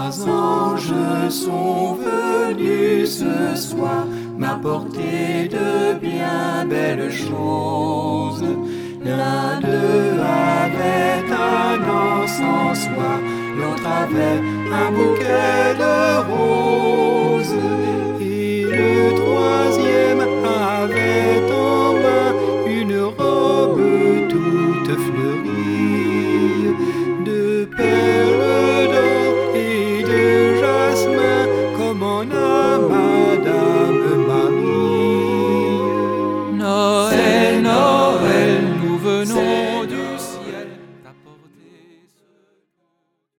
3 anges sont venus ce soir m'apporter de bien belles choses. L'un d'eux avait un encensoir, l'autre avait un bouquet de roses.